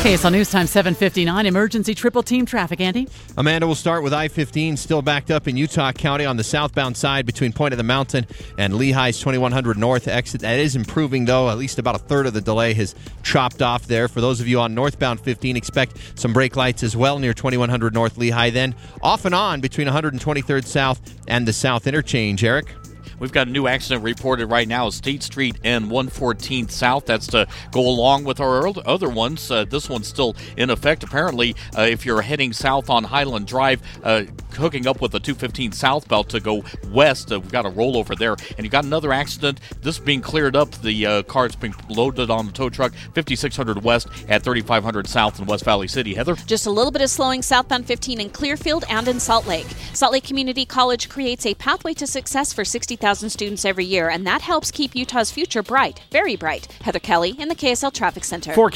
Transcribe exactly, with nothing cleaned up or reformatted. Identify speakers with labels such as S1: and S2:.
S1: K S L News Time seven fifty-nine, emergency triple team traffic. Andy?
S2: Amanda, will start with I fifteen still backed up in Utah County on the southbound side between Point of the Mountain and Lehigh's twenty-one hundred North exit. That is improving, though. At least about a third of the delay has chopped off there. For those of you on northbound fifteen, expect some brake lights as well near twenty-one hundred North Lehigh. Then off and on between one hundred twenty-third South and the South Interchange. Eric?
S3: We've got a new accident reported right now, State Street and one fourteenth South. That's to go along with our other ones. Uh, this one's still in effect. Apparently, uh, if you're heading south on Highland Drive, uh, hooking up with the two fifteen South belt to go west, uh, we've got a rollover there. And you got another accident. This being cleared up. The uh, car's being loaded on the tow truck, fifty-six hundred West at thirty-five hundred South in West Valley City. Heather?
S4: Just a little bit of slowing southbound fifteen in Clearfield and in Salt Lake. Salt Lake Community College creates a pathway to success for sixty thousand students every year, and that helps keep Utah's future bright, very bright. Heather Kelly in the K S L Traffic Center.
S3: For